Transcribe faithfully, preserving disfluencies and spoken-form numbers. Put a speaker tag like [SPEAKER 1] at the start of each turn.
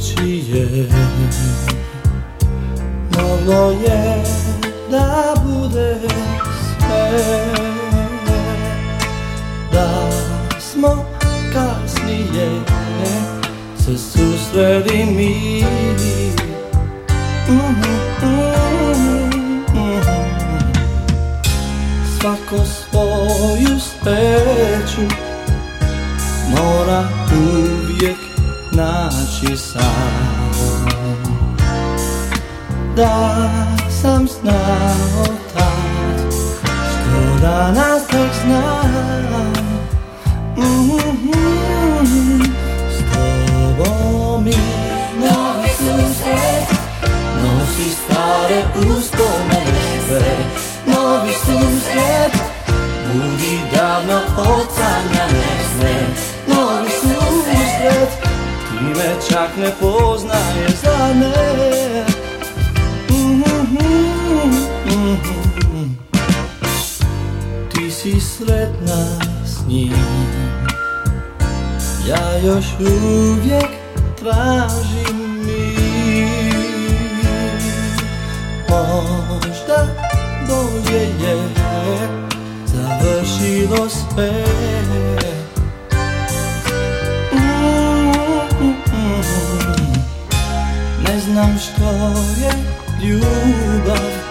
[SPEAKER 1] drugčije. Moglo je da bude sve, da smo kasnije se susreli mi. Svako svoju sreću mora uvijek naći sam. Da sam znao tad što danas tek znam. Mm-hmm. S tobom mi novi susret nosi stare uspomene sve. Novi susret budi davno ocanjane sne. Novi susret ti me čak ne poznaješ za ne. Ti si sretna s njim, ja još uvijek tražim mir. Možda bolje je završilo sve. Ne znam što je ljubav,